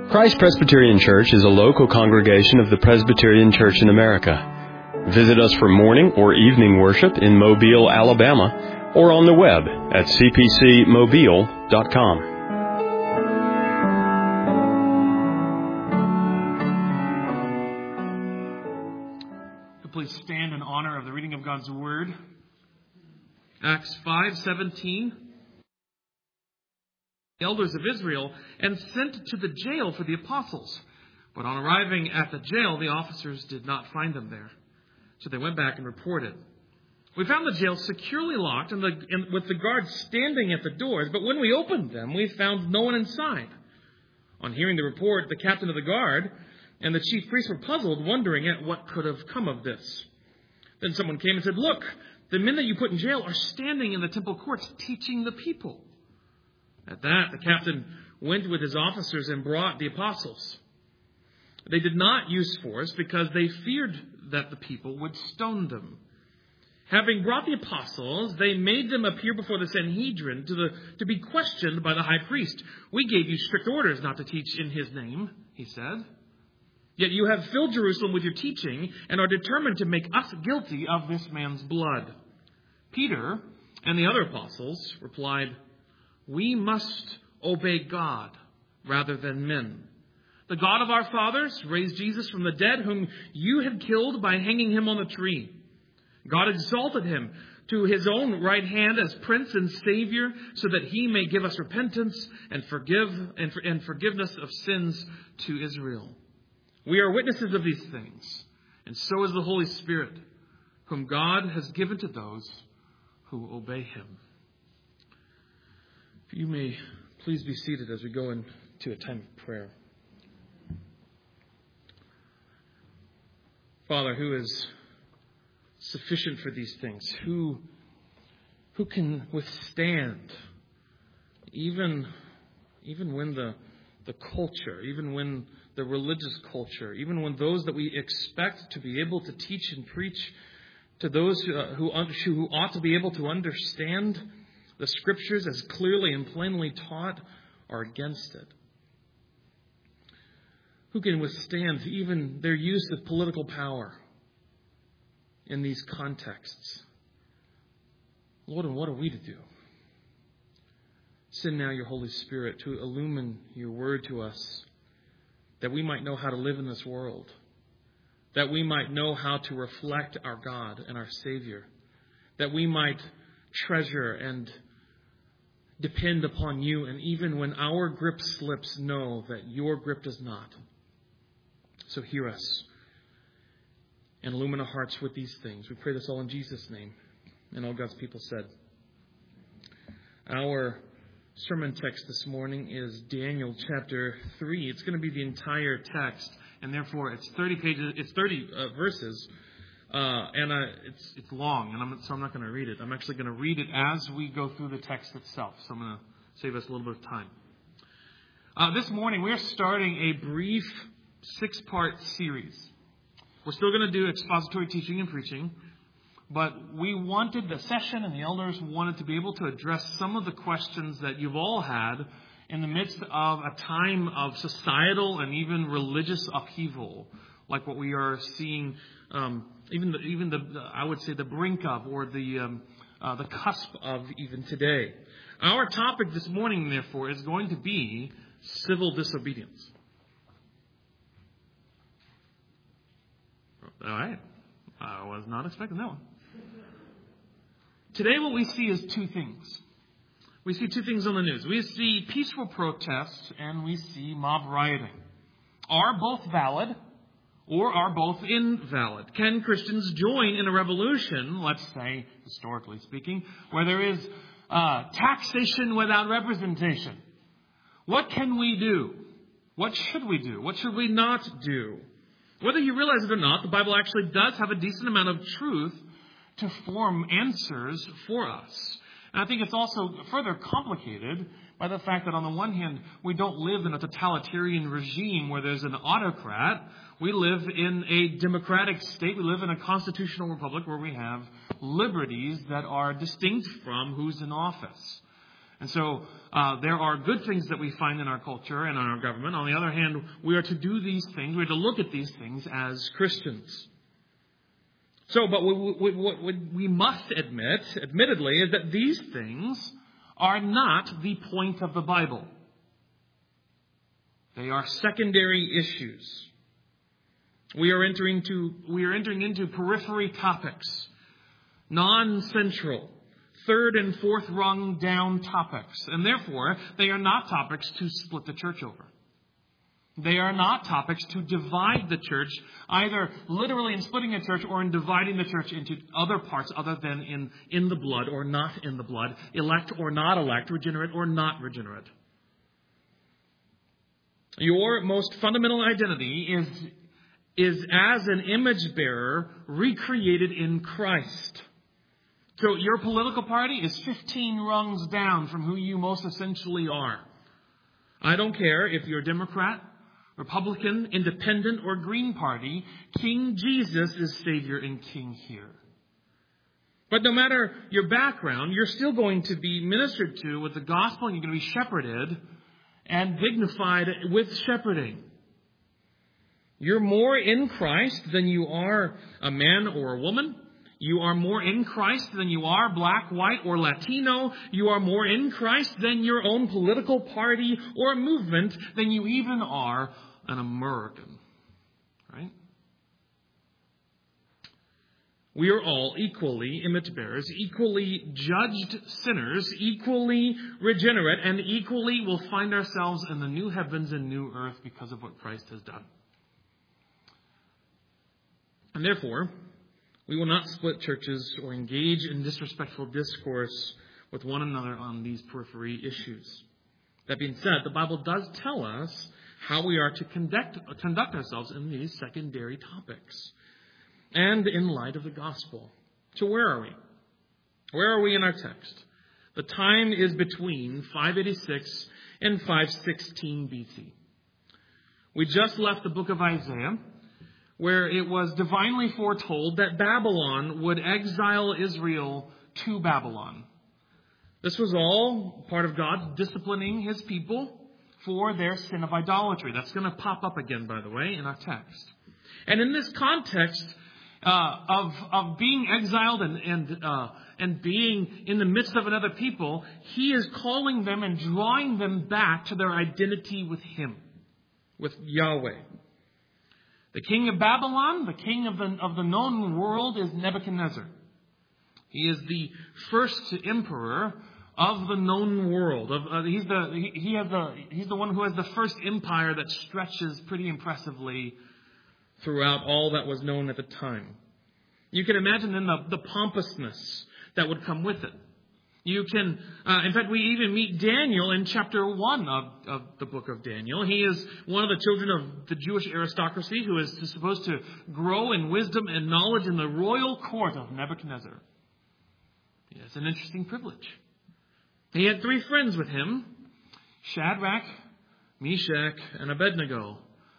Christ Presbyterian Church is a local congregation of the Presbyterian Church in America. Visit us for morning or evening worship in Mobile, Alabama, or on the web at cpcmobile.com. Please stand in honor of the reading of God's Word. Acts 5:17. The elders of Israel and sent to the jail for the apostles. But on arriving at the jail, the officers did not find them there. So they went back and reported. We found the jail securely locked and with the guards standing at the doors. But when we opened them, we found no one inside. On hearing the report, the captain of the guard and the chief priests were puzzled, wondering at what could have come of this. Then someone came and said, "Look, the men that you put in jail are standing in the temple courts teaching the people." At that, the captain went with his officers and brought the apostles. They did not use force because they feared that the people would stone them. Having brought the apostles, they made them appear before the Sanhedrin to be questioned by the high priest. "We gave you strict orders not to teach in his name," he said. "Yet you have filled Jerusalem with your teaching and are determined to make us guilty of this man's blood." Peter and the other apostles replied, "We must obey God rather than men. The God of our fathers raised Jesus from the dead, whom you had killed by hanging him on the tree. God exalted him to his own right hand as Prince and Savior, so that he may give us repentance and forgiveness of sins to Israel. We are witnesses of these things, and so is the Holy Spirit, whom God has given to those who obey him." If you may please be seated as we go into a time of prayer. Father, who is sufficient for these things? Who can withstand even when the culture, even when the religious culture, even when those that we expect to be able to teach and preach to those who ought to be able to understand the Scriptures as clearly and plainly taught are against it? Who can withstand even their use of political power in these contexts? Lord, and what are we to do? Send now your Holy Spirit to illumine your word to us, that we might know how to live in this world, that we might know how to reflect our God and our Savior, that we might treasure and depend upon you, and even when our grip slips, know that your grip does not. So hear us and illumine our hearts with these things. We pray this all in Jesus' name. And all God's people said. Our sermon text this morning is Daniel chapter 3. It's going to be the entire text, and therefore it's 30 pages. It's 30 verses. It's long, and so I'm not going to read it. I'm actually going to read it as we go through the text itself. So I'm going to save us a little bit of time. This morning, we're starting a brief 6-part series. We're still going to do expository teaching and preaching, but we wanted the session and the elders wanted to be able to address some of the questions that you've all had in the midst of a time of societal and even religious upheaval, like what we are seeing. I would say the brink of, or the cusp of even today. Our topic this morning, therefore, is going to be civil disobedience. All right. I was not expecting that one. Today what we see is two things. We see two things on the news. We see peaceful protests and we see mob rioting. Are both valid? Or are both invalid? Can Christians join in a revolution, let's say, historically speaking, where there is taxation without representation? What can we do? What should we do? What should we not do? Whether you realize it or not, the Bible actually does have a decent amount of truth to form answers for us. And I think it's also further complicated by the fact that on the one hand, we don't live in a totalitarian regime where there's an autocrat. We live in a democratic state. We live in a constitutional republic where we have liberties that are distinct from who's in office. And so there are good things that we find in our culture and in our government. On the other hand, we are to do these things, we are to look at these things as Christians. So, but what we must admit, admittedly, is that these things are not the point of the Bible. They are secondary issues. We are entering into periphery topics, non-central, third and fourth rung down topics, and therefore they are not topics to split the church over. They are not topics to divide the church, either literally in splitting the church or in dividing the church into other parts other than in the blood or not in the blood, elect or not elect, regenerate or not regenerate. Your most fundamental identity is as an image bearer recreated in Christ. So your political party is 15 rungs down from who you most essentially are. I don't care if you're Democrat, Republican, Independent, or Green Party, King Jesus is Savior and King here. But no matter your background, you're still going to be ministered to with the gospel, and you're going to be shepherded and dignified with shepherding. You're more in Christ than you are a man or a woman. You are more in Christ than you are black, white, or Latino. You are more in Christ than your own political party or movement, than you even are an American. Right? We are all equally image bearers, equally judged sinners, equally regenerate, and equally will find ourselves in the new heavens and new earth because of what Christ has done. And therefore, we will not split churches or engage in disrespectful discourse with one another on these periphery issues. That being said, the Bible does tell us how we are to conduct ourselves in these secondary topics and in light of the gospel. So where are we? Where are we in our text? The time is between 586 and 516 BC. We just left the book of Isaiah, where it was divinely foretold that Babylon would exile Israel to Babylon. This was all part of God disciplining his people for their sin of idolatry. That's going to pop up again, by the way, in our text. And in this context of being exiled and being in the midst of another people, he is calling them and drawing them back to their identity with him, with Yahweh. The king of Babylon, the king of the known world, is Nebuchadnezzar. He is the first emperor of the known world. He's the one who has the first empire that stretches pretty impressively throughout all that was known at the time. You can imagine then the pompousness that would come with it. You can, in fact, we even meet Daniel in chapter 1 of the book of Daniel. He is one of the children of the Jewish aristocracy who is supposed to grow in wisdom and knowledge in the royal court of Nebuchadnezzar. It's an interesting privilege. He had 3 friends with him, Shadrach, Meshach, and Abednego.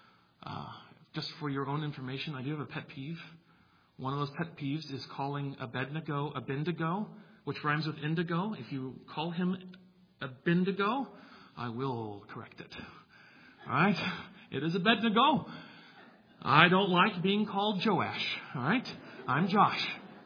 Just for your own information, I do have a pet peeve. One of those pet peeves is calling Abednego, which rhymes with indigo. If you call him Abednego, I will correct it. All right? It is Abednego. I don't like being called Joash. All right? I'm Josh.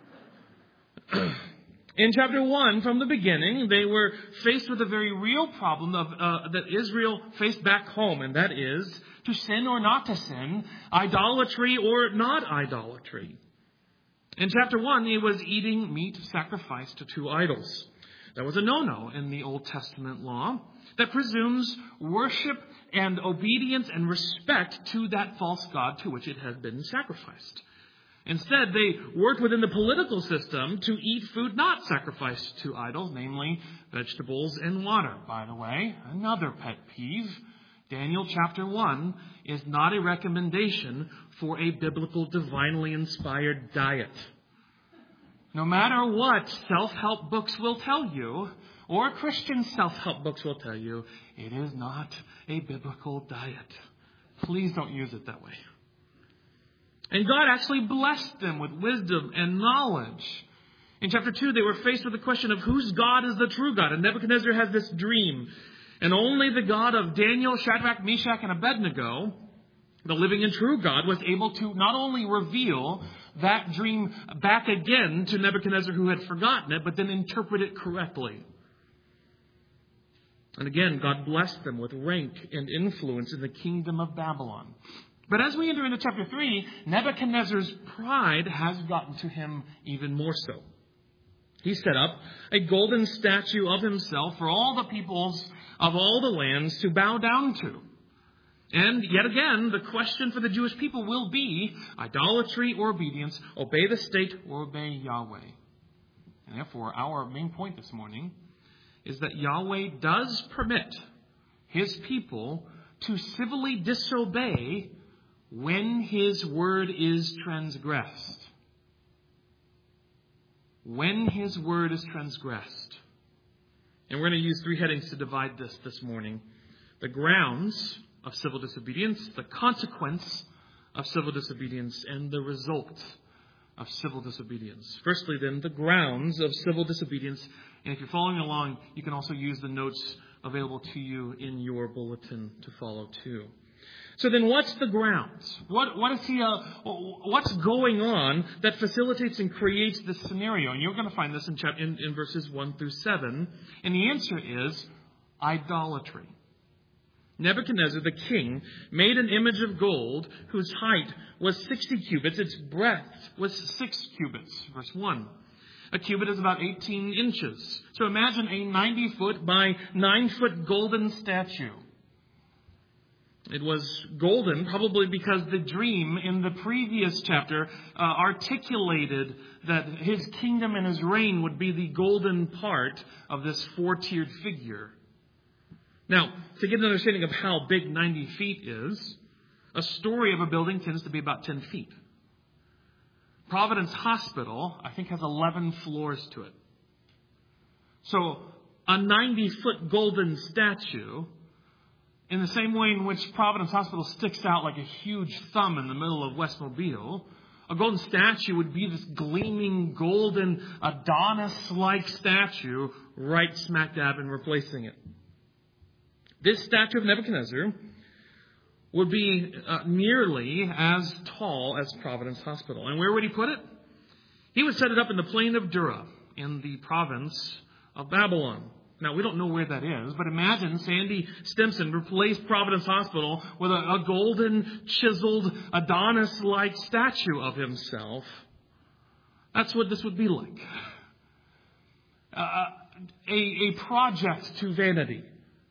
In chapter 1, from the beginning, they were faced with a very real problem that Israel faced back home, and that is to sin or not to sin, idolatry or not idolatry. In chapter 1, he was eating meat sacrificed to idols. That was a no-no in the Old Testament law that presumes worship and obedience and respect to that false god to which it had been sacrificed. Instead, they worked within the political system to eat food not sacrificed to idols, namely vegetables and water. By the way, another pet peeve. Daniel chapter 1 is not a recommendation for a biblical, divinely inspired diet. No matter what self-help books will tell you, or Christian self-help books will tell you, it is not a biblical diet. Please don't use it that way. And God actually blessed them with wisdom and knowledge In chapter 2, they were faced with the question of whose God is the true God. And Nebuchadnezzar has this dream. And only the God of Daniel, Shadrach, Meshach, and Abednego, the living and true God, was able to not only reveal that dream back again to Nebuchadnezzar who had forgotten it, but then interpret it correctly. And again, God blessed them with rank and influence in the kingdom of Babylon. But as we enter into chapter 3, Nebuchadnezzar's pride has gotten to him even more so. He set up a golden statue of himself for all the peoples of all the lands to bow down to. And yet again, the question for the Jewish people will be idolatry or obedience, obey the state or obey Yahweh. And therefore, our main point this morning is that Yahweh does permit His people to civilly disobey when His word is transgressed. When His word is transgressed. And we're going to use 3 headings to divide this morning. The grounds of civil disobedience, the consequence of civil disobedience, and the result of civil disobedience. Firstly, then, the grounds of civil disobedience. And if you're following along, you can also use the notes available to you in your bulletin to follow too. So then, what's the grounds? What's going on that facilitates and creates this scenario? And you're going to find this in verses 1 through 7. And the answer is idolatry. Nebuchadnezzar, the king, made an image of gold whose height was 60 cubits. Its breadth was 6 cubits. Verse 1. A cubit is about 18 inches. So imagine a 90-foot by 9-foot golden statue. It was golden probably because the dream in the previous chapter articulated that his kingdom and his reign would be the golden part of this 4-tiered figure. Now, to get an understanding of how big 90 feet is, a story of a building tends to be about 10 feet. Providence Hospital, I think, has 11 floors to it. So, a 90-foot golden statue, in the same way in which Providence Hospital sticks out like a huge thumb in the middle of West Mobile, a golden statue would be this gleaming golden Adonis-like statue right smack dab in replacing it. This statue of Nebuchadnezzar would be nearly as tall as Providence Hospital. And where would he put it? He would set it up in the plain of Dura in the province of Babylon. Now, we don't know where that is, but imagine Sandy Stimson replaced Providence Hospital with a golden, chiseled, Adonis-like statue of himself. That's what this would be like. A project to vanity.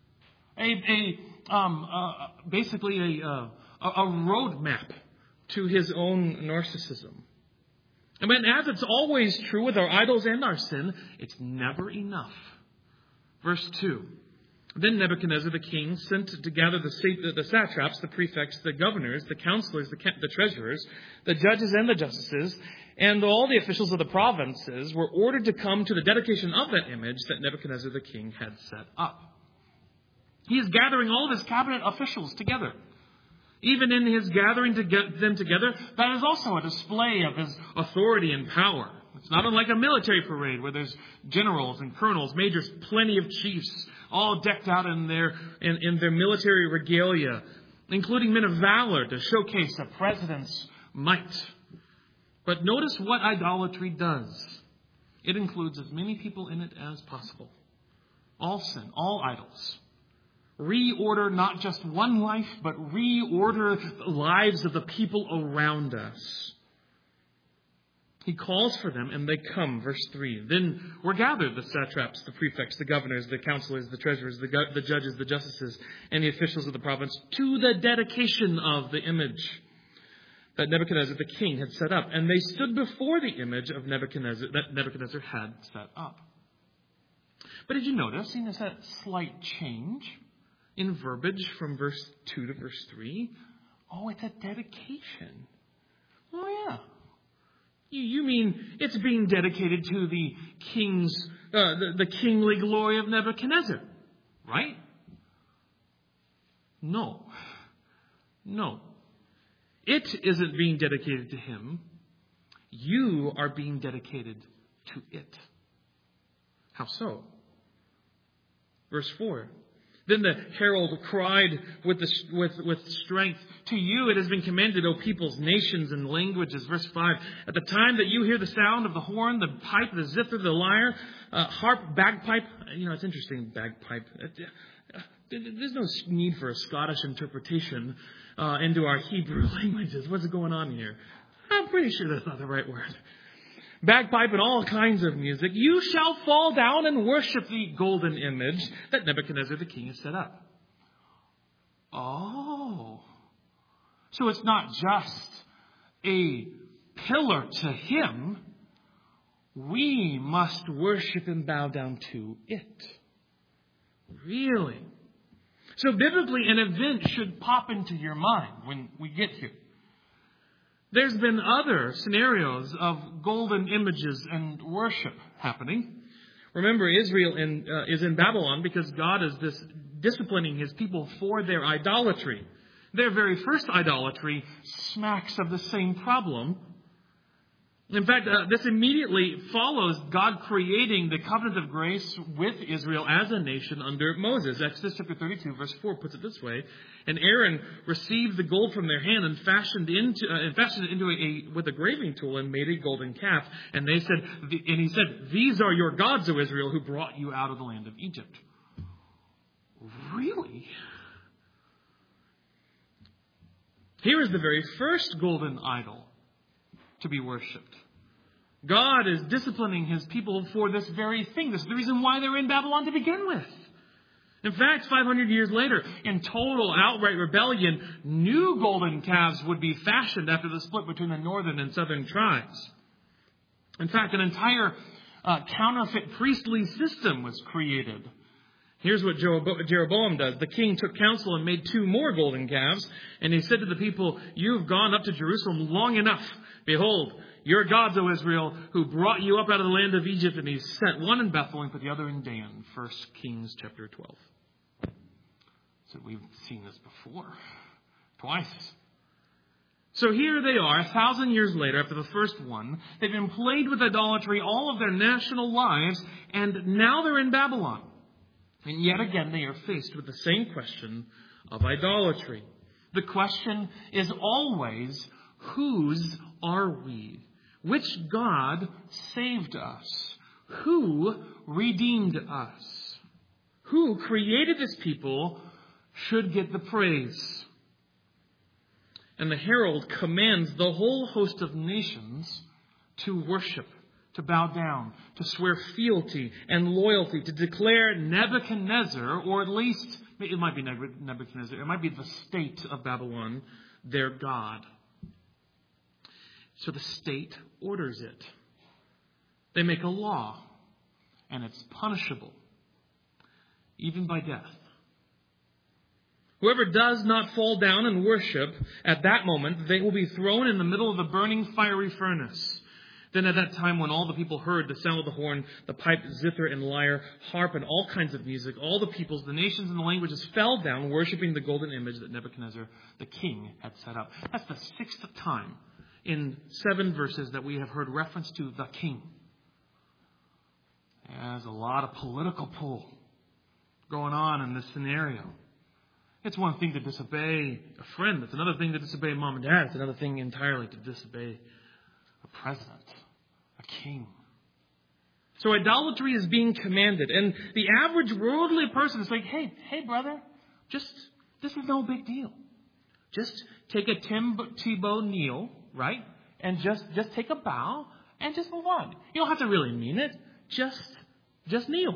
Basically a roadmap to his own narcissism. And as it's always true with our idols and our sin, it's never enough. Verse 2. Then Nebuchadnezzar the king sent to gather the satraps, the prefects, the governors, the counselors, the treasurers, the judges and the justices, and all the officials of the provinces were ordered to come to the dedication of that image that Nebuchadnezzar the king had set up. He is gathering all of his cabinet officials together. Even in his gathering to get them together, that is also a display of his authority and power. It's not unlike a military parade where there's generals and colonels, majors, plenty of chiefs, all decked out in their military regalia, including men of valor to showcase a president's might. But notice what idolatry does. It includes as many people in it as possible. All sin, all idols. Reorder not just one life, but reorder the lives of the people around us. He calls for them, and they come. Verse 3. Then were gathered the satraps, the prefects, the governors, the counselors, the treasurers, the judges, the justices, and the officials of the province to the dedication of the image that Nebuchadnezzar the king had set up. And they stood before the image of Nebuchadnezzar that Nebuchadnezzar had set up. But did you notice, seeing this slight change in verbiage from verse 2 to verse 3? Oh, it's a dedication. Oh, yeah. You mean it's being dedicated to the king's, the kingly glory of Nebuchadnezzar, right? No. It isn't being dedicated to him. You are being dedicated to it. How so? Verse 4. Then the herald cried with strength, "To you it has been commanded, O peoples, nations, and languages." Verse 5. At the time that you hear the sound of the horn, the pipe, the zither, the lyre, harp, bagpipe. It's interesting, bagpipe. There's no need for a Scottish interpretation into our Hebrew languages. What's going on here? I'm pretty sure that's not the right word. Bagpipe and all kinds of music. You shall fall down and worship the golden image that Nebuchadnezzar the king has set up. Oh. So it's not just a pillar to him. We must worship and bow down to it. Really? So biblically, an event should pop into your mind when we get here. There's been other scenarios of golden images and worship happening. Remember, Israel is in Babylon because God is disciplining his people for their idolatry. Their very first idolatry smacks of the same problem. In fact, this immediately follows God creating the covenant of grace with Israel as a nation under Moses. Exodus chapter 32, verse 4 puts it this way. And Aaron received the gold from their hand and fashioned it into with a graving tool and made a golden calf. And he said, "These are your gods, O Israel, who brought you out of the land of Egypt." Really? Here is the very first golden idol to be worshipped. God is disciplining his people for this very thing. This is the reason why they're in Babylon to begin with. In fact, 500 years later, in total outright rebellion, new golden calves would be fashioned after the split between the northern and southern tribes. In fact, an entire counterfeit priestly system was created. Here's what Jeroboam does. The king took counsel and made 2 more golden calves. And he said to the people, "You've gone up to Jerusalem long enough. Behold, your gods, O Israel, who brought you up out of the land of Egypt." And he set one in Bethel and put the other in Dan. 1 Kings chapter 12. So we've seen this before. Twice. So here they are, 1,000 years later, after the first one. They've been plagued with idolatry all of their national lives. And now they're in Babylon. And yet again, they are faced with the same question of idolatry. The question is always, whose are we? Which God saved us? Who redeemed us? Who created this people should get the praise. And the herald commands the whole host of nations to worship, to bow down, to swear fealty and loyalty, to declare Nebuchadnezzar, or at least, it might be Nebuchadnezzar, it might be the state of Babylon, their God. So the state orders it. They make a law, and it's punishable, even by death. Whoever does not fall down and worship at that moment, they will be thrown in the middle of the burning fiery furnace. Then at that time, when all the people heard the sound of the horn, the pipe, zither, and lyre, harp, and all kinds of music, all the peoples, the nations, and the languages fell down, worshiping the golden image that Nebuchadnezzar, the king, had set up. That's the 6th time in 7 verses that we have heard reference to the king. There's a lot of political pull going on in this scenario. It's one thing to disobey a friend. It's another thing to disobey mom and dad. It's another thing entirely to disobey a president, a king. So idolatry is being commanded. And the average worldly person is like, hey, brother, this is no big deal. Just take a Tim Tebow kneel, right? And just take a bow and just move on. You don't have to really mean it. Just kneel.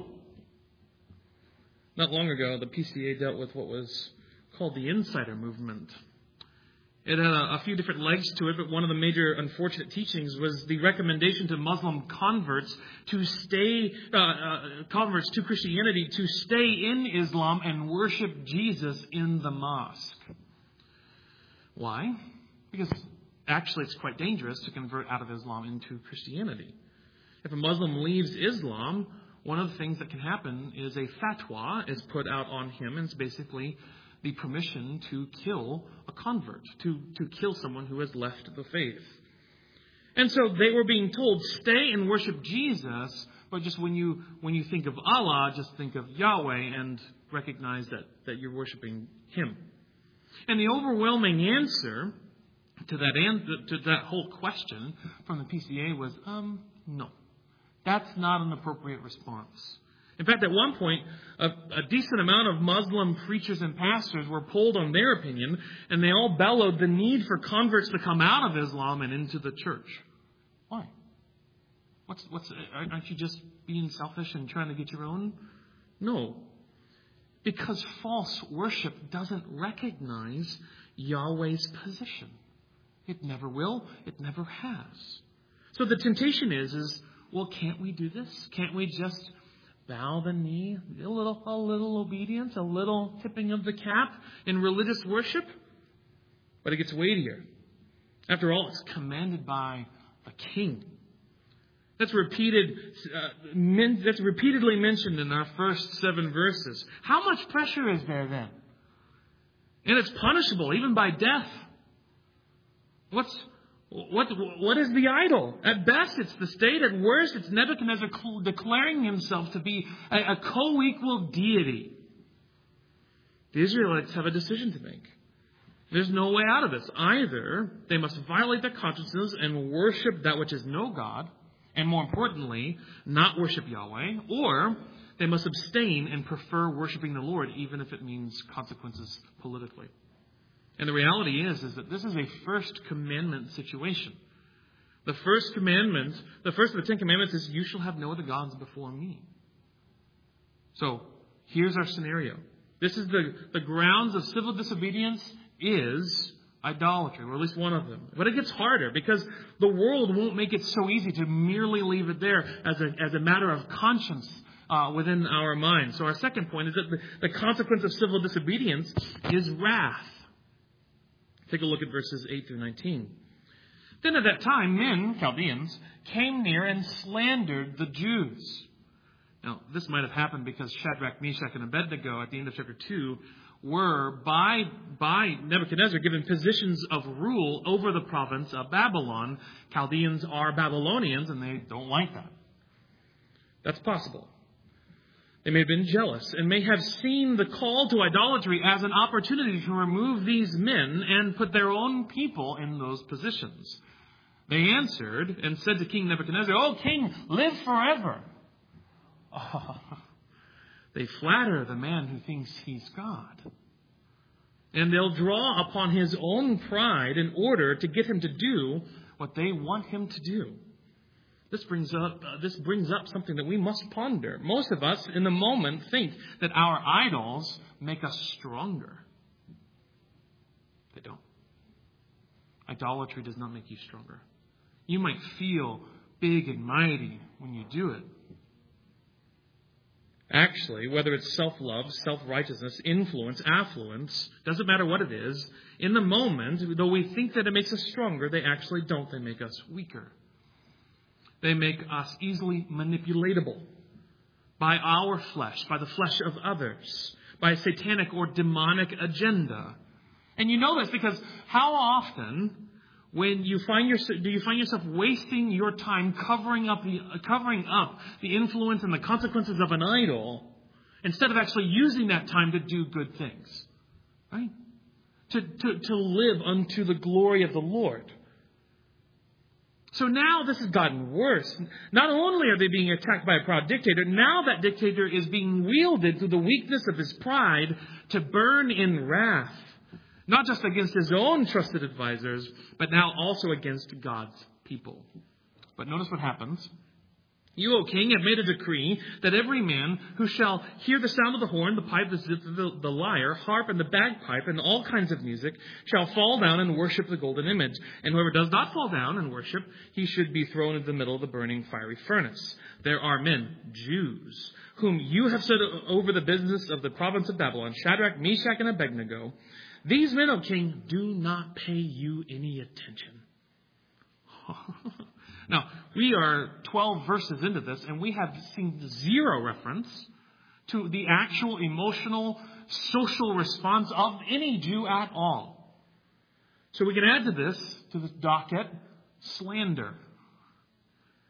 Not long ago, the PCA dealt with what was called the insider movement. It had a few different legs to it, but one of the major unfortunate teachings was the recommendation to Muslim converts to converts to Christianity to stay in Islam and worship Jesus in the mosque. Why? Because actually it's quite dangerous to convert out of Islam into Christianity. If a Muslim leaves Islam, one of the things that can happen is a fatwa is put out on him, and it's basically the permission to kill a convert, to kill someone who has left the faith. And so they were being told, stay and worship Jesus, but just when you think of Allah, just think of Yahweh and recognize that you're worshiping Him. And the overwhelming answer to that whole question from the PCA was, no. That's not an appropriate response. In fact, at one point, a decent amount of Muslim preachers and pastors were polled on their opinion, and they all bellowed the need for converts to come out of Islam and into the church. Why? Aren't you just being selfish and trying to get your own? No. Because false worship doesn't recognize Yahweh's position. It never will. It never has. So the temptation is, well, can't we do this? Can't we just bow the knee, a little obedience, a little tipping of the cap in religious worship? But it gets weightier. After all, it's commanded by a king. That's repeatedly mentioned in our first 7 verses. How much pressure is there then? And it's punishable, even by death. What is the idol? At best, it's the state. At worst, it's Nebuchadnezzar declaring himself to be a co-equal deity. The Israelites have a decision to make. There's no way out of this. Either they must violate their consciences and worship that which is no God, and more importantly, not worship Yahweh, or they must abstain and prefer worshiping the Lord, even if it means consequences politically. And the reality is that this is a first commandment situation. The first commandment, the first of the 10 commandments is, you shall have no other gods before me. So, here's our scenario. This is the grounds of civil disobedience is idolatry, or at least one of them. But it gets harder because the world won't make it so easy to merely leave it there as a matter of conscience within our minds. So our second point is that the consequence of civil disobedience is wrath. Take a look at verses 8 through 19. Then at that time, men, Chaldeans, came near and slandered the Jews. Now, this might have happened because Shadrach, Meshach, and Abednego at the end of chapter 2 were, by Nebuchadnezzar, given positions of rule over the province of Babylon. Chaldeans are Babylonians, and they don't like that. That's possible. They may have been jealous and may have seen the call to idolatry as an opportunity to remove these men and put their own people in those positions. They answered and said to King Nebuchadnezzar, "O king, live forever." Oh, they flatter the man who thinks he's God. And they'll draw upon his own pride in order to get him to do what they want him to do. This brings up something that we must ponder. Most of us in the moment think that our idols make us stronger. They don't. Idolatry does not make you stronger. You might feel big and mighty when you do it. Actually, whether it's self-love, self-righteousness, influence, affluence, doesn't matter what it is, in the moment, though we think that it makes us stronger, they actually don't. They make us weaker. They make us easily manipulatable by our flesh, by the flesh of others, by a satanic or demonic agenda. And you know this because how often do you find yourself wasting your time covering up the influence and the consequences of an idol instead of actually using that time to do good things, right? To live unto the glory of the Lord. So now this has gotten worse. Not only are they being attacked by a proud dictator, now that dictator is being wielded through the weakness of his pride to burn in wrath. Not just against his own trusted advisors, but now also against God's people. But notice what happens. You, O king, have made a decree that every man who shall hear the sound of the horn, the pipe, the lyre, harp, and the bagpipe, and all kinds of music, shall fall down and worship the golden image. And whoever does not fall down and worship, he should be thrown into the middle of the burning fiery furnace. There are men, Jews, whom you have set over the business of the province of Babylon, Shadrach, Meshach, and Abednego. These men, O king, do not pay you any attention. Now, we are 12 verses into this, and we have seen zero reference to the actual emotional, social response of any Jew at all. So we can add to this, to the docket, slander.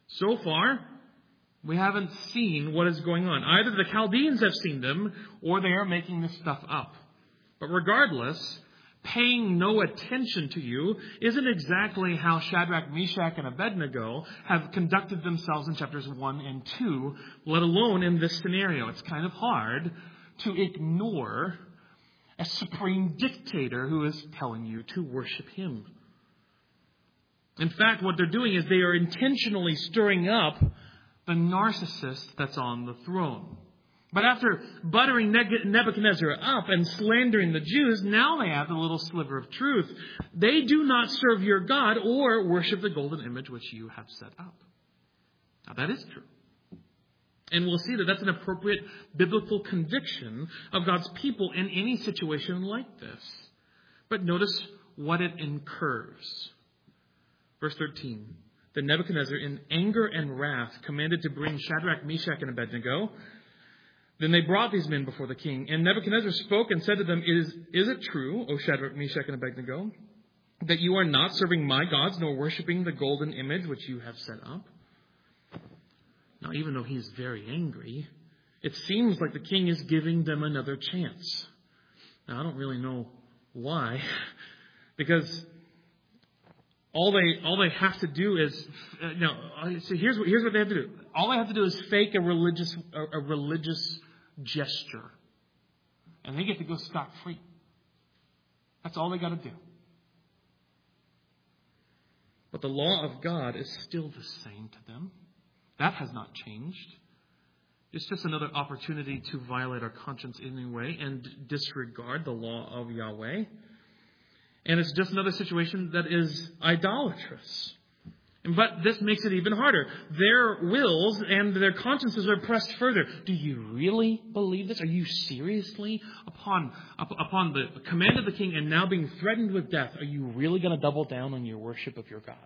So far, we haven't seen what is going on. Either the Chaldeans have seen them, or they are making this stuff up. But regardless, paying no attention to you isn't exactly how Shadrach, Meshach, and Abednego have conducted themselves in chapters 1 and 2, let alone in this scenario. It's kind of hard to ignore a supreme dictator who is telling you to worship him. In fact, what they're doing is they are intentionally stirring up the narcissist that's on the throne. But after buttering Nebuchadnezzar up and slandering the Jews, now they have a little sliver of truth. They do not serve your God or worship the golden image which you have set up. Now that is true. And we'll see that that's an appropriate biblical conviction of God's people in any situation like this. But notice what it incurs. Verse 13. Then Nebuchadnezzar, in anger and wrath, commanded to bring Shadrach, Meshach, and Abednego. Then they brought these men before the king. And Nebuchadnezzar spoke and said to them, Is it true, O Shadrach, Meshach, and Abednego, that you are not serving my gods, nor worshiping the golden image which you have set up? Now, even though he's very angry, it seems like the king is giving them another chance. Now, I don't really know why, because all they have to do is so here's what they have to do. All they have to do is fake a religious gesture, and they get to go scot-free. That's all they got to do. But the law of God is still the same to them. That has not changed. It's just another opportunity to violate our conscience anyway and disregard the law of Yahweh. And it's just another situation that is idolatrous. But this makes it even harder. Their wills and their consciences are pressed further. Do you really believe this? Are you seriously, upon the command of the king and now being threatened with death, are you really going to double down on your worship of your God?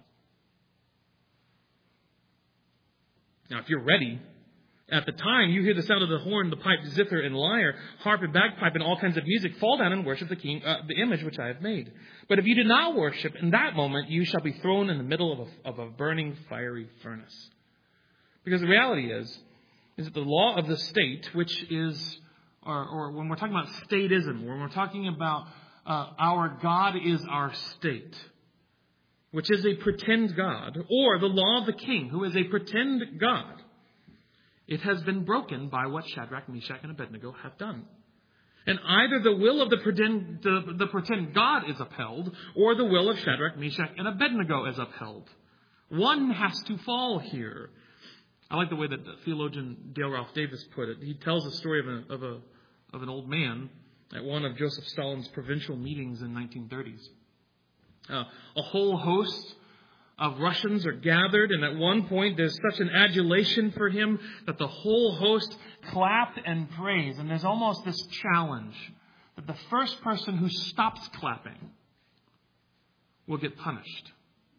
Now, if you're ready, at the time you hear the sound of the horn, the pipe, zither, and lyre, harp and bagpipe, and all kinds of music, fall down and worship the king, the image which I have made. But if you do not worship, in that moment you shall be thrown in the middle of a burning fiery furnace. Because the reality is that the law of the state, which is, or when we're talking about statism, when we're talking about our God is our state, which is a pretend God, or the law of the king, who is a pretend God, it has been broken by what Shadrach, Meshach, and Abednego have done. And either the will of the pretend God is upheld, or the will of Shadrach, Meshach, and Abednego is upheld. One has to fall here. I like the way that theologian Dale Ralph Davis put it. He tells the story of an old man at one of Joseph Stalin's provincial meetings in the 1930s. A whole host of Russians are gathered, and at one point there's such an adulation for him that the whole host clapped and praised. And there's almost this challenge that the first person who stops clapping will get punished.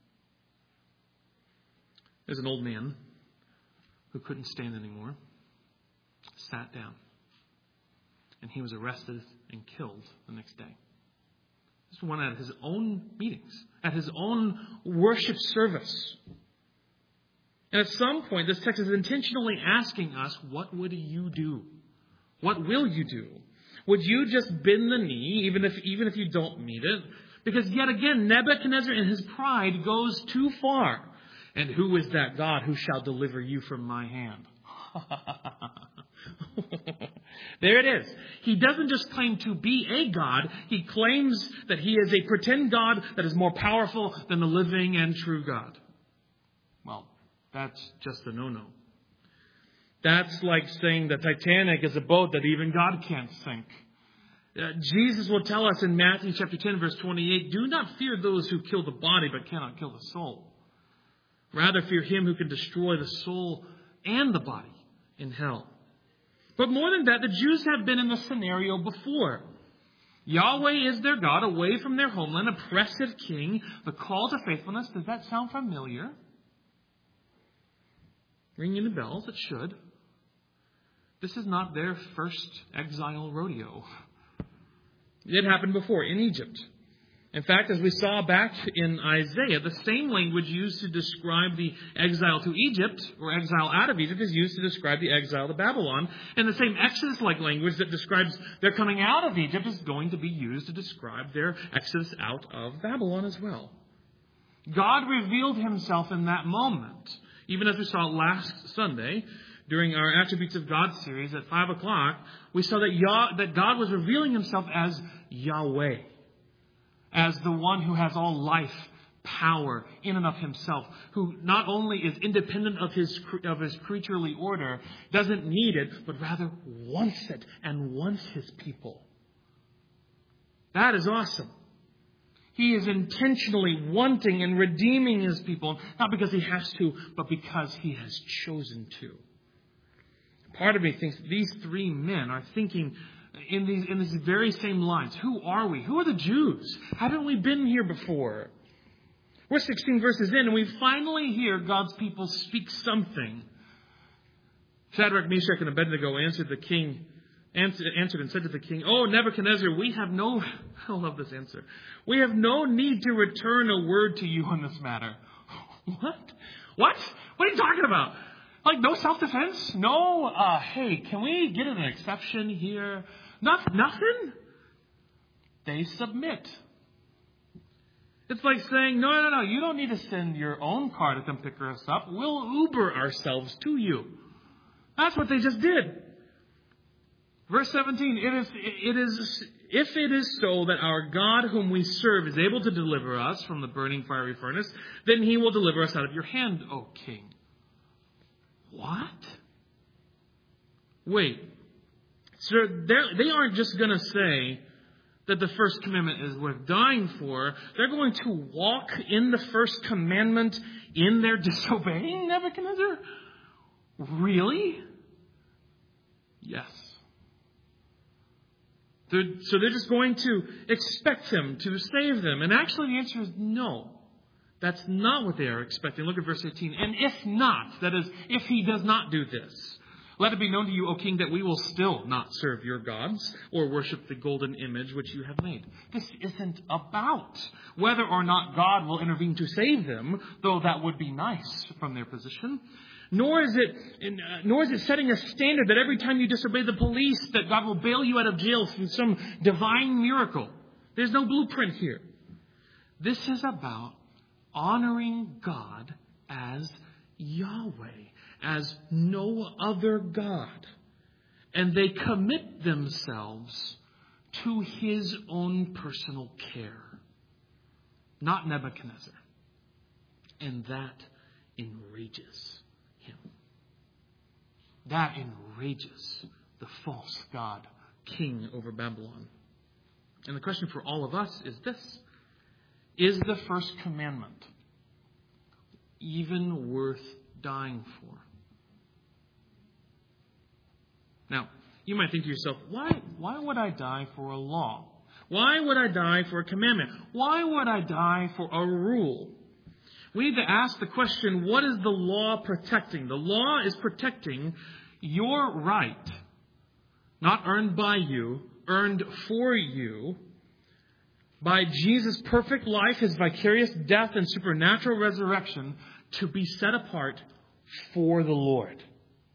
There's an old man who couldn't stand anymore, sat down, and he was arrested and killed the next day. This one at his own meetings, at his own worship service. And at some point, this text is intentionally asking us, what would you do? What will you do? Would you just bend the knee, even if you don't mean it? Because yet again, Nebuchadnezzar in his pride goes too far. And who is that God who shall deliver you from my hand? There it is. He doesn't just claim to be a God. He claims that he is a pretend God that is more powerful than the living and true God. Well, that's just a no-no. That's like saying the Titanic is a boat that even God can't sink. Jesus will tell us in Matthew chapter 10, verse 28, do not fear those who kill the body but cannot kill the soul. Rather fear him who can destroy the soul and the body in hell. But more than that, the Jews have been in this scenario before. Yahweh is their God, away from their homeland, oppressive king, the call to faithfulness. Does that sound familiar? Ringing the bells? It should. This is not their first exile rodeo. It happened before in Egypt. In fact, as we saw back in Isaiah, the same language used to describe the exile to Egypt, or exile out of Egypt, is used to describe the exile to Babylon. And the same Exodus-like language that describes their coming out of Egypt is going to be used to describe their exodus out of Babylon as well. God revealed himself in that moment. Even as we saw last Sunday, during our Attributes of God series at 5 o'clock, we saw that God was revealing himself as Yahweh, as the one who has all life, power in and of himself, who not only is independent of his creaturely order, doesn't need it, but rather wants it and wants his people. That is awesome. He is intentionally wanting and redeeming his people, not because he has to, but because he has chosen to. Part of me thinks these three men are thinking in these very same lines. Who are we? Who are the Jews? Haven't we been here before? We're 16 verses in, and we finally hear God's people speak something. Shadrach, Meshach, and Abednego answered and said to the king, "Oh, Nebuchadnezzar, I love this answer. We have no need to return a word to you on this matter." What? What are you talking about? Like, no self-defense? No, hey, can we get an exception here? Nothing? They submit. It's like saying, no, you don't need to send your own car to come pick us up. We'll Uber ourselves to you. That's what they just did. Verse 17, if it is so that our God whom we serve is able to deliver us from the burning fiery furnace, then he will deliver us out of your hand, O king. What? Wait. So they aren't just going to say that the first commandment is worth dying for. They're going to walk in the first commandment in their disobeying Nebuchadnezzar? Really? Yes. So they're just going to expect him to save them. And actually the answer is no. That's not what they are expecting. Look at verse 18. And if not, that is, if he does not do this, let it be known to you, O king, that we will still not serve your gods or worship the golden image which you have made. This isn't about whether or not God will intervene to save them, though that would be nice from their position. Nor is it setting a standard that every time you disobey the police that God will bail you out of jail through some divine miracle. There's no blueprint here. This is about honoring God as Yahweh, as no other God. And they commit themselves to his own personal care, not Nebuchadnezzar. And that enrages him. That enrages the false god, king over Babylon. And the question for all of us is this: is the first commandment even worth dying for? Now, you might think to yourself, why would I die for a law? Why would I die for a commandment? Why would I die for a rule? We need to ask the question, what is the law protecting? The law is protecting your right, not earned by you, earned for you, by Jesus' perfect life, his vicarious death and supernatural resurrection, to be set apart for the Lord.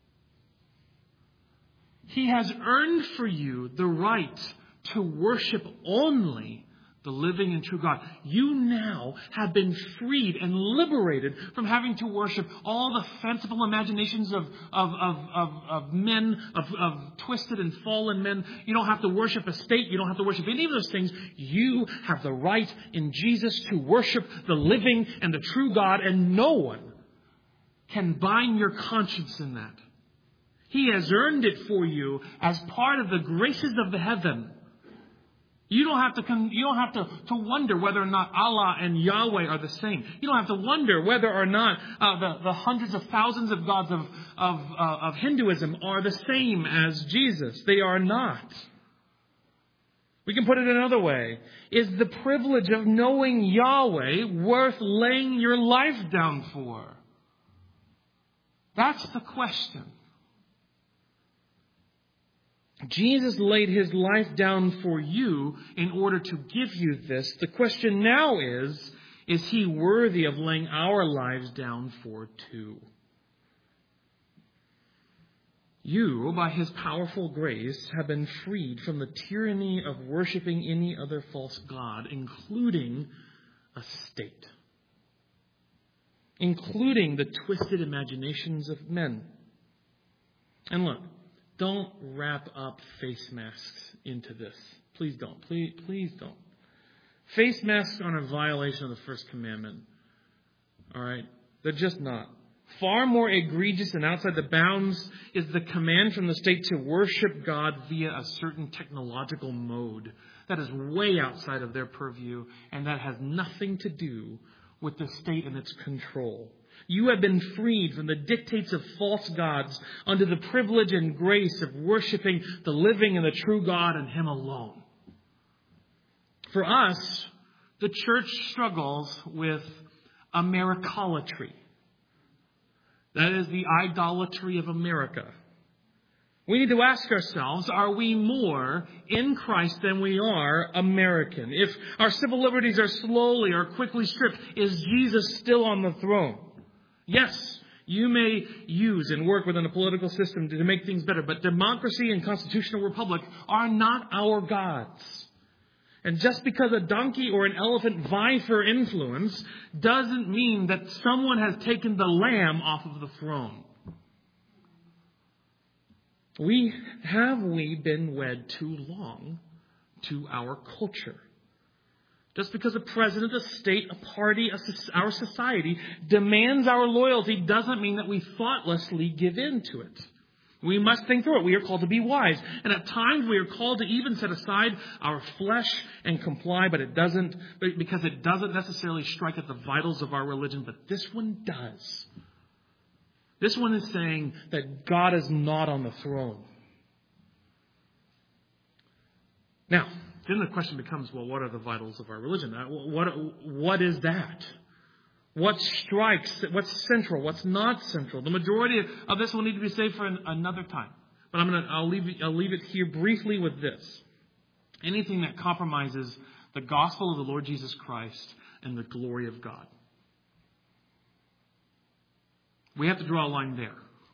He has earned for you the right to worship only the living and true God. You now have been freed and liberated from having to worship all the fanciful imaginations of men, of twisted and fallen men. You don't have to worship a state. You don't have to worship any of those things. You have the right in Jesus to worship the living and the true God, and no one can bind your conscience in that. He has earned it for you as part of the graces of the heaven. You don't have to wonder whether or not Allah and Yahweh are the same. You don't have to wonder whether or not the hundreds of thousands of gods of Hinduism are the same as Jesus. They are not. We can put it another way. Is the privilege of knowing Yahweh worth laying your life down for? That's the question. Jesus laid his life down for you in order to give you this. The question now is he worthy of laying our lives down for too? You, by his powerful grace, have been freed from the tyranny of worshiping any other false god, including a state, including the twisted imaginations of men. And look, don't wrap up face masks into this. Please don't. Please don't. Face masks are a violation of the first commandment. All right? They're just not. Far more egregious and outside the bounds is the command from the state to worship God via a certain technological mode. That is way outside of their purview, and that has nothing to do with the state and its control. You have been freed from the dictates of false gods under the privilege and grace of worshiping the living and the true God and Him alone. For us, the church struggles with Americolatry. That is the idolatry of America. We need to ask ourselves, are we more in Christ than we are American? If our civil liberties are slowly or quickly stripped, is Jesus still on the throne? Yes, you may use and work within a political system to make things better, but democracy and constitutional republic are not our gods. And just because a donkey or an elephant vie for influence doesn't mean that someone has taken the lamb off of the throne. Have we been wed too long to our culture? Just because a president, a state, a party, our society demands our loyalty doesn't mean that we thoughtlessly give in to it. We must think through it. We are called to be wise. And at times we are called to even set aside our flesh and comply, because it doesn't necessarily strike at the vitals of our religion, but this one does. This one is saying that God is not on the throne. Now, then the question becomes, well, what are the vitals of our religion? What is that? What strikes? What's central? What's not central? The majority of this will need to be saved for another time. But I'll leave it here briefly with this. Anything that compromises the gospel of the Lord Jesus Christ and the glory of God. We have to draw a line there.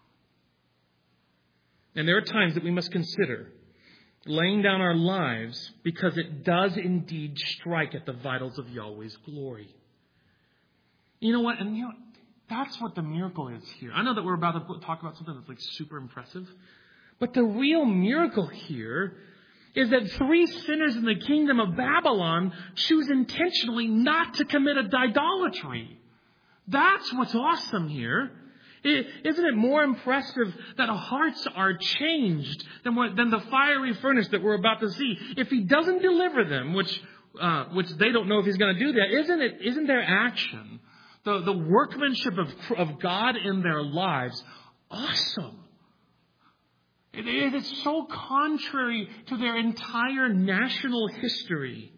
And there are times that we must consider laying down our lives because it does indeed strike at the vitals of Yahweh's glory. You know what? And that's what the miracle is here. I know that we're about to talk about something that's like super impressive. But the real miracle here is that 3 sinners in the kingdom of Babylon choose intentionally not to commit idolatry. That's what's awesome here. Isn't it more impressive that hearts are changed than the fiery furnace that we're about to see? If He doesn't deliver them, which they don't know if He's going to do that, isn't their action, the workmanship of God in their lives, awesome? It is so contrary to their entire national history.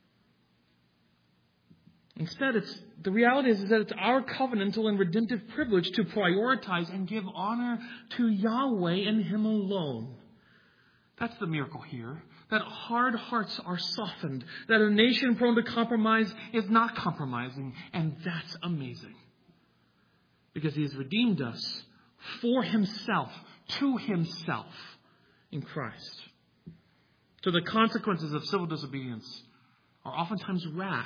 Instead, the reality is that it's our covenantal and redemptive privilege to prioritize and give honor to Yahweh and Him alone. That's the miracle here. That hard hearts are softened. That a nation prone to compromise is not compromising. And that's amazing. Because He has redeemed us for Himself, to Himself in Christ. So the consequences of civil disobedience are oftentimes wrath.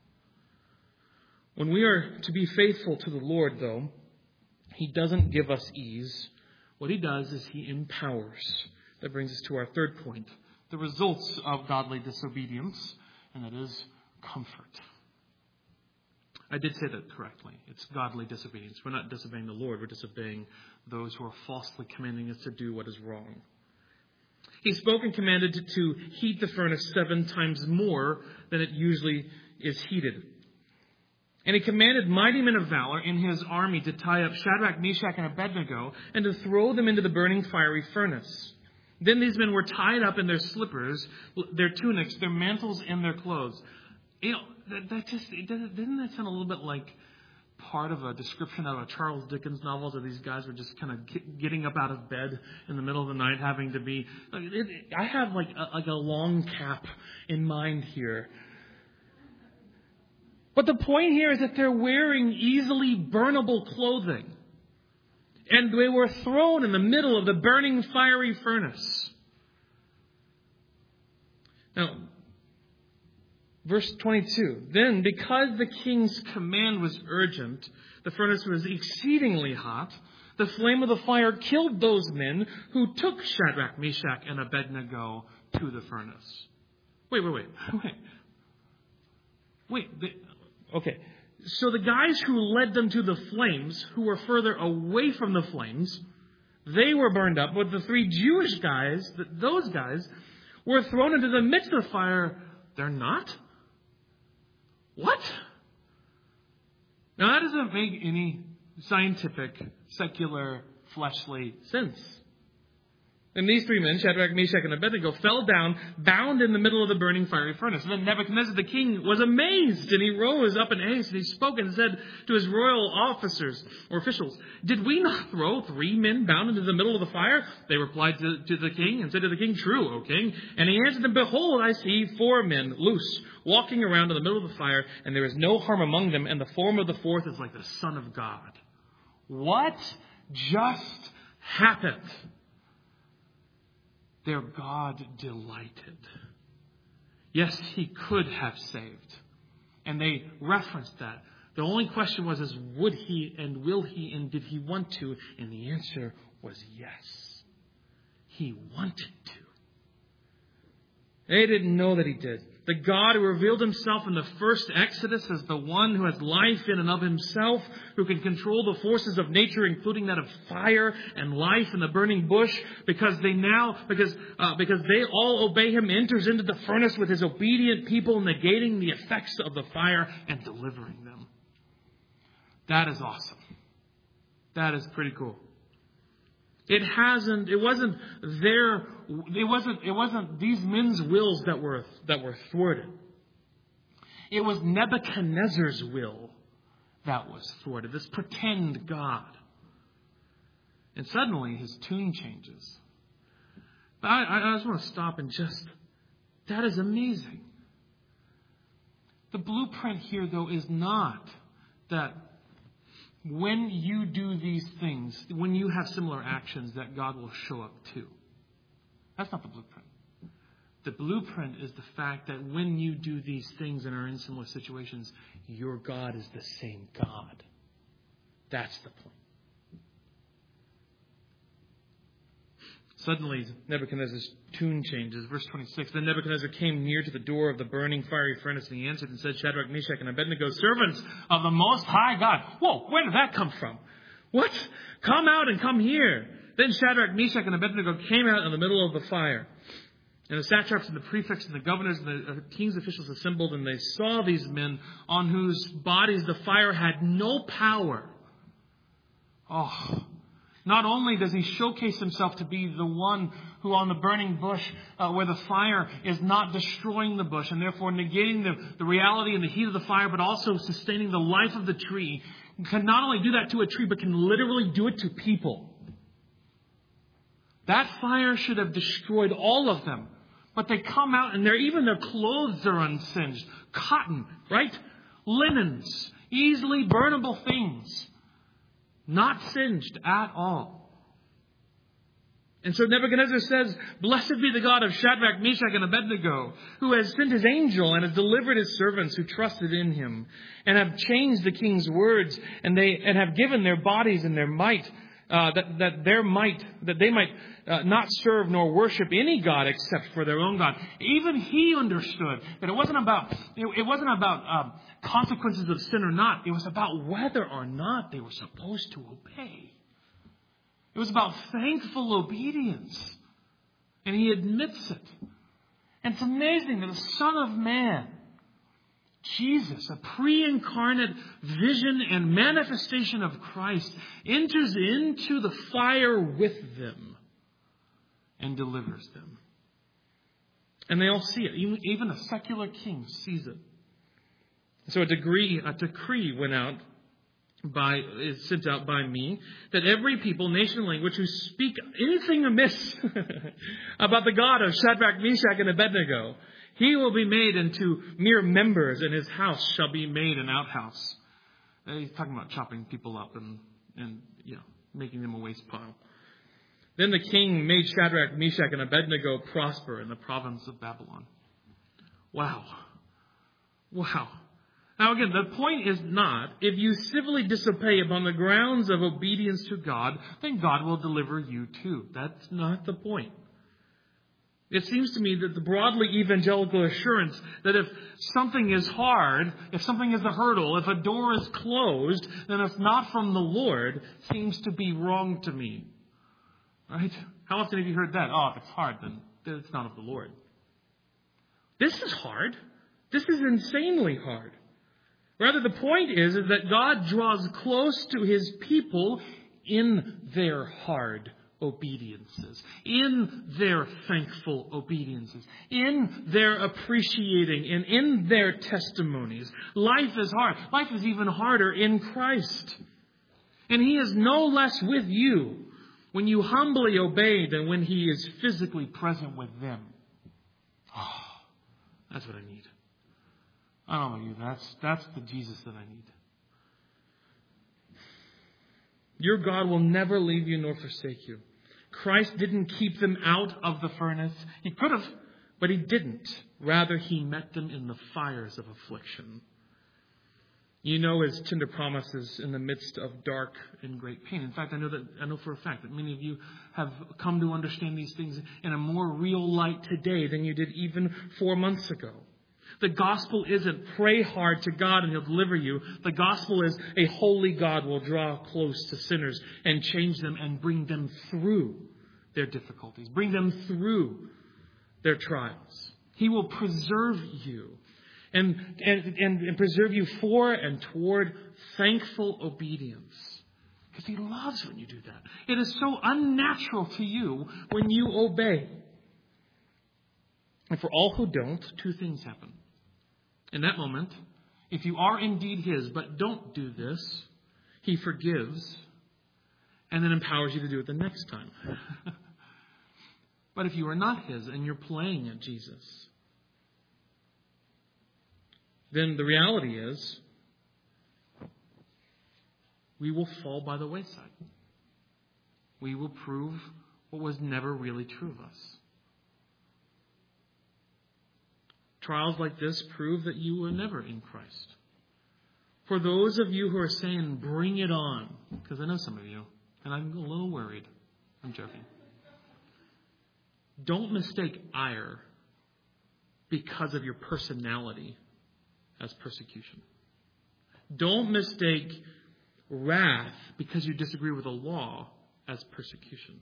When we are to be faithful to the Lord, though, He doesn't give us ease. What He does is He empowers. That brings us to our third point. The results of godly disobedience, and that is comfort. I did say that correctly. It's godly disobedience. We're not disobeying the Lord. We're disobeying those who are falsely commanding us to do what is wrong. He spoke and commanded to heat the furnace 7 times more than it usually is heated. And He commanded mighty men of valor in His army to tie up Shadrach, Meshach, and Abednego and to throw them into the burning fiery furnace. Then these men were tied up in their slippers, their tunics, their mantles, and their clothes. Doesn't that sound a little bit like part of a description of a Charles Dickens novel that these guys were just kind of getting up out of bed in the middle of the night, having to be. I have like a long cap in mind here. But the point here is that they're wearing easily burnable clothing. And they were thrown in the middle of the burning fiery furnace. Now, verse 22. Then, because the king's command was urgent, the furnace was exceedingly hot. The flame of the fire killed those men who took Shadrach, Meshach, and Abednego to the furnace. Wait. Okay, so the guys who led them to the flames, who were further away from the flames, they were burned up. But the 3 Jewish guys, those guys, were thrown into the midst of the fire. They're not? What? Now that doesn't make any scientific, secular, fleshly sense. And these 3 men, Shadrach, Meshach, and Abednego, fell down, bound in the middle of the burning fiery furnace. And then Nebuchadnezzar the king was amazed, and he rose up in haste, and he spoke and said to his royal officers or officials, "Did we not throw 3 men bound into the middle of the fire?" They replied to the king and said to the king, "True, O king." And he answered them, "Behold, I see 4 men loose, walking around in the middle of the fire, and there is no harm among them, and the form of the 4th is like the Son of God." What just happened? Their God delighted. Yes, he could have saved. And they referenced that. The only question was, would he and will he and did he want to? And the answer was yes. He wanted to. They didn't know that he did. The God who revealed himself in the first Exodus as the one who has life in and of himself, who can control the forces of nature, including that of fire and life in the burning bush, because they all obey him, enters into the furnace with his obedient people, negating the effects of the fire and delivering them. That is awesome. That is pretty cool. It wasn't these men's wills that were thwarted. It was Nebuchadnezzar's will that was thwarted. This pretend God. And suddenly his tune changes. But I just want to stop and that is amazing. The blueprint here, though, is not that when you do these things, when you have similar actions, that God will show up too. That's not the blueprint. The blueprint is the fact that when you do these things and are in similar situations, your God is the same God. That's the point. Suddenly, Nebuchadnezzar's tune changes. Verse 26, Then Nebuchadnezzar came near to the door of the burning fiery furnace, and he answered and said, Shadrach, Meshach, and Abednego, servants of the Most High God. Whoa, where did that come from? What? Come out and come here. Then Shadrach, Meshach, and Abednego came out in the middle of the fire. And the satraps and the prefects and the governors and the king's officials assembled, and they saw these men on whose bodies the fire had no power. Oh, not only does he showcase himself to be the one who on the burning bush, where the fire is not destroying the bush and therefore negating the reality and the heat of the fire, but also sustaining the life of the tree, can not only do that to a tree, but can literally do it to people. That fire should have destroyed all of them. But they come out and even their clothes are unsinged. Cotton, right? Linens, easily burnable things. Not singed at all. And so Nebuchadnezzar says, Blessed be the God of Shadrach, Meshach, and Abednego, who has sent his angel and has delivered his servants who trusted in him, and have changed the king's words, and have given their bodies and their might, that they might not serve nor worship any god except for their own God. Even he understood that it wasn't about consequences of sin or not. It was about whether or not they were supposed to obey. It was about thankful obedience. And he admits it. And it's amazing that the Son of Man, Jesus, a pre-incarnate vision and manifestation of Christ, enters into the fire with them and delivers them. And they all see it. Even a secular king sees it. So a decree went out is sent out by me, that every people, nation, and language who speak anything amiss about the God of Shadrach, Meshach, and Abednego, he will be made into mere members, and his house shall be made an outhouse. He's talking about chopping people up and making them a waste pile. Then the king made Shadrach, Meshach, and Abednego prosper in the province of Babylon. Wow. Now again, the point is not, if you civilly disobey upon the grounds of obedience to God, then God will deliver you too. That's not the point. It seems to me that the broadly evangelical assurance that if something is hard, if something is a hurdle, if a door is closed, then it's not from the Lord, seems to be wrong to me. Right? How often have you heard that? Oh, if it's hard, then it's not of the Lord. This is hard. This is insanely hard. Rather, the point is that God draws close to his people in their hard obediences, in their thankful obediences, in their appreciating and in their testimonies. Life is hard. Life is even harder in Christ. And he is no less with you when you humbly obey than when he is physically present with them. Oh, that's what I need. I don't know about you. That's the Jesus that I need. Your God will never leave you nor forsake you. Christ didn't keep them out of the furnace. He could have, but he didn't. Rather, he met them in the fires of affliction. You know his tender promises in the midst of dark and great pain. In fact, I know for a fact that many of you have come to understand these things in a more real light today than you did even 4 months ago. The gospel isn't pray hard to God and he'll deliver you. The gospel is a holy God will draw close to sinners and change them and bring them through their difficulties, bring them through their trials. He will preserve you and preserve you for and toward thankful obedience. Because he loves when you do that. It is so unnatural to you when you obey. And for all who don't, 2 things happen. In that moment, if you are indeed his, but don't do this, he forgives and then empowers you to do it the next time. But if you are not his and you're playing at Jesus, then the reality is we will fall by the wayside. We will prove what was never really true of us. Trials like this prove that you were never in Christ. For those of you who are saying, bring it on, because I know some of you, and I'm a little worried. I'm joking. Don't mistake ire because of your personality as persecution. Don't mistake wrath because you disagree with the law as persecution.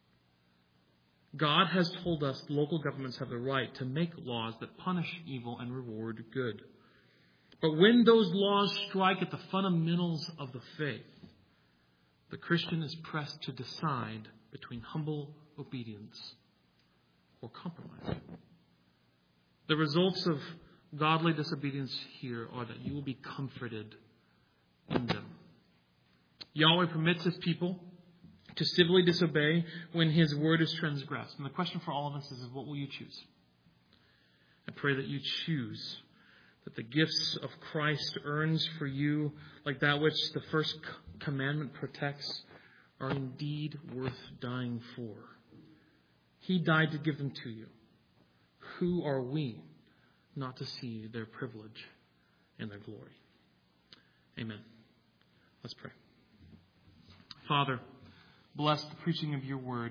God has told us local governments have the right to make laws that punish evil and reward good. But when those laws strike at the fundamentals of the faith, the Christian is pressed to decide between humble obedience or compromise. The results of godly disobedience here are that you will be comforted in them. Yahweh permits his people to civilly disobey when his word is transgressed. And the question for all of us is what will you choose? I pray that you choose that the gifts of Christ earns for you, like that which the first commandment protects, are indeed worth dying for. He died to give them to you. Who are we not to see their privilege and their glory? Amen. Let's pray. Father, bless the preaching of your word.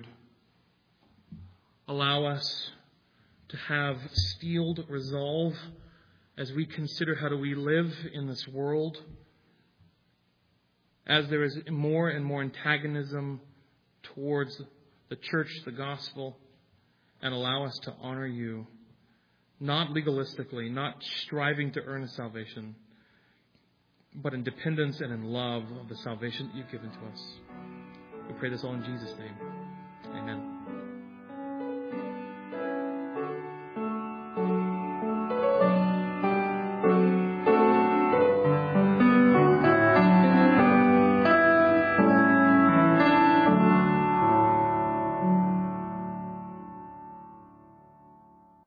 Allow us to have steeled resolve as we consider how do we live in this world, as there is more and more antagonism towards the church, the gospel, and allow us to honor you, not legalistically, not striving to earn a salvation, but in dependence and in love of the salvation that you've given to us. We pray this all in Jesus' name. Amen.